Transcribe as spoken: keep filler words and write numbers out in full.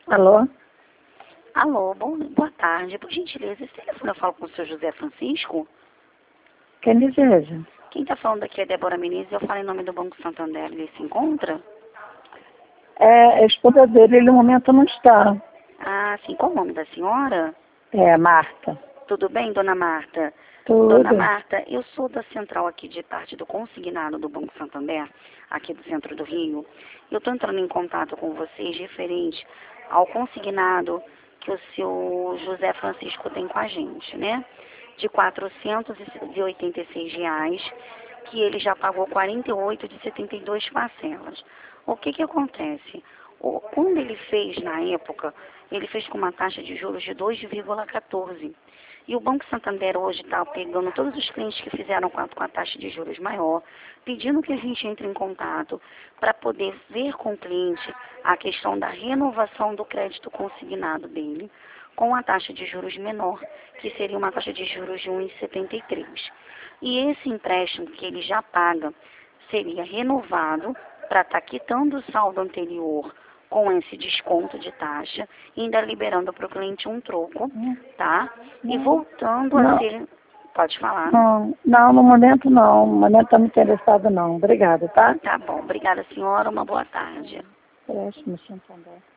Alô? Alô, bom, boa tarde. Por gentileza, esse telefone eu falo com o senhor José Francisco? Quem deseja? Quem está falando aqui é Débora Menezes, eu falo em nome do Banco Santander. Ele se encontra? É, a esposa dele, ele no momento não está. Ah, sim. Qual o nome da senhora? É, Marta. Tudo bem, dona Marta? Tudo. Dona Marta, eu sou da central aqui de parte do consignado do Banco Santander, aqui do centro do Rio. Eu estou entrando em contato com vocês referente ao consignado que o seu José Francisco tem com a gente, né? De quatrocentos e oitenta e seis reais, que ele já pagou quarenta e oito de setenta e dois parcelas. O que que acontece? O, quando ele fez na época, ele fez com uma taxa de juros de dois vírgula quatorze. E o Banco Santander hoje está pegando todos os clientes que fizeram com a, com a taxa de juros maior, pedindo que a gente entre em contato para poder ver com o cliente a questão da renovação do crédito consignado dele com a taxa de juros menor, que seria uma taxa de juros de um vírgula setenta e três. E esse empréstimo que ele já paga seria renovado para estar quitando o saldo anterior com esse desconto de taxa, e ainda liberando para o cliente um troco, tá? E voltando a Não, ser... Pode falar. não, não, no momento não. No momento estamos interessados não. Obrigada, tá? Tá bom. Obrigada, senhora. Uma boa tarde. Empréstimo Santander.